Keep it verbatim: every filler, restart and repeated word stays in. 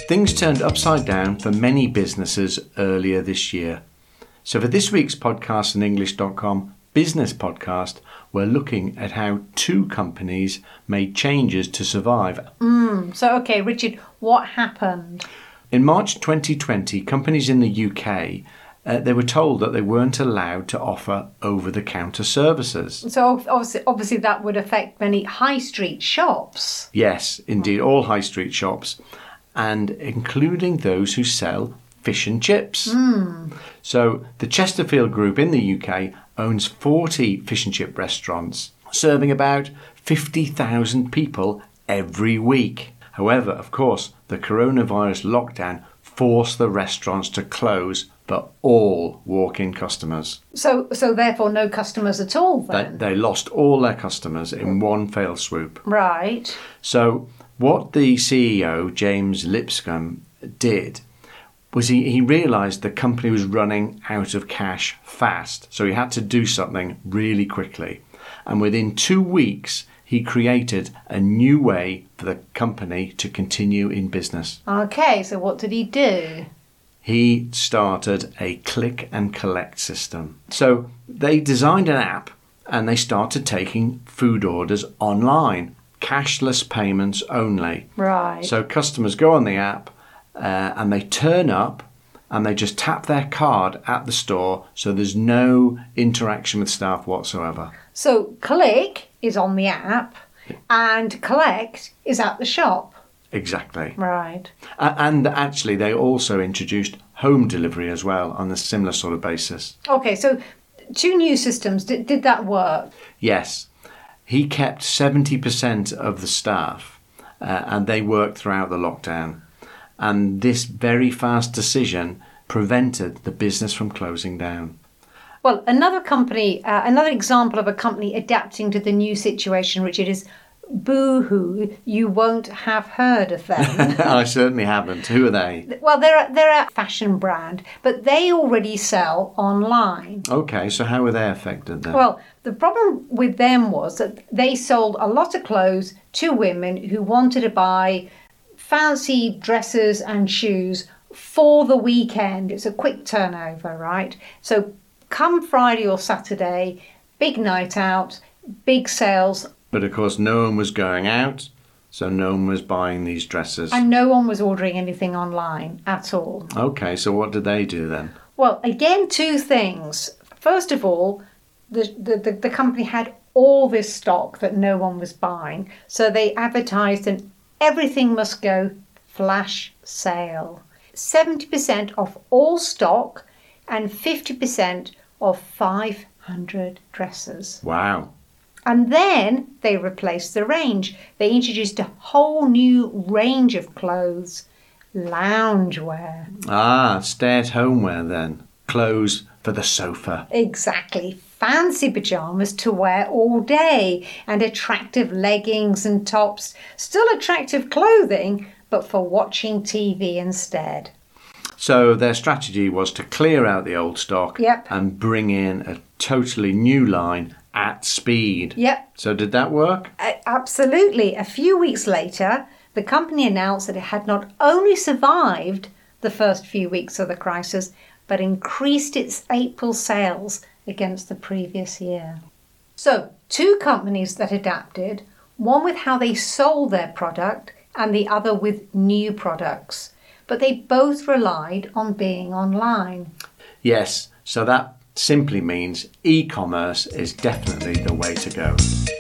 Things turned upside down for many businesses earlier this year. So for this week's podcast on English dot com business podcast, we're looking at how two companies made changes to survive. Mm, so, okay, Richard, what happened? In March twenty twenty, companies in the U K, uh, they were told that they weren't allowed to offer over-the-counter services. So obviously, obviously that would affect many high street shops. Yes, indeed, all high street shops, and including those who sell fish and chips. Mm. So the Chesterfield Group in the U K owns forty fish and chip restaurants, serving about fifty thousand people every week. However, of course, the coronavirus lockdown forced the restaurants to close for all walk-in customers. So, so therefore, no customers at all then? They, they lost all their customers in one fell swoop. Right. So what the C E O, James Lipscomb, did was he, he realised the company was running out of cash fast. So he had to do something really quickly. And within two weeks, he created a new way for the company to continue in business. Okay, so what did he do? He started a click and collect system. So they designed an app and they started taking food orders online, cashless payments only. Right. So customers go on the app uh, and they turn up and they just tap their card at the store, so there's no interaction with staff whatsoever. So click is on the app and collect is at the shop. Exactly. Right. Uh, and actually they also introduced home delivery as well on a similar sort of basis. Okay, so two new systems. Did, did that work? Yes. He kept seventy percent of the staff uh, and they worked throughout the lockdown. And this very fast decision prevented the business from closing down. Well, another company, uh, another example of a company adapting to the new situation, Richard, is Boohoo. You won't have heard of them. I certainly haven't. Who are they? Well, they're a, they're a fashion brand, but they already sell online. Okay, so how were they affected then? Well, the problem with them was that they sold a lot of clothes to women who wanted to buy fancy dresses and shoes for the weekend. It's a quick turnover, right? So come Friday or Saturday, big night out, big sales. But of course no one was going out, so no one was buying these dresses. And no one was ordering anything online at all. Okay, so what did they do then? Well, again, two things. First of all, the, the, the, the company had all this stock that no one was buying. So they advertised an everything must go flash sale. seventy percent off all stock and fifty percent off five hundred dresses. Wow. And then they replaced the range. They introduced a whole new range of clothes, loungewear. Ah, stay-at-home wear then. Clothes for the sofa. Exactly. Fancy pyjamas to wear all day and attractive leggings and tops. Still attractive clothing, but for watching T V instead. So their strategy was to clear out the old stock Yep. and bring in a totally new line at speed. Yep. So did that work? Uh, absolutely. A few weeks later, the company announced that it had not only survived the first few weeks of the crisis, but increased its April sales against the previous year. So, two companies that adapted, one with how they sold their product and the other with new products. But they both relied on being online. Yes, so that simply means e-commerce is definitely the way to go.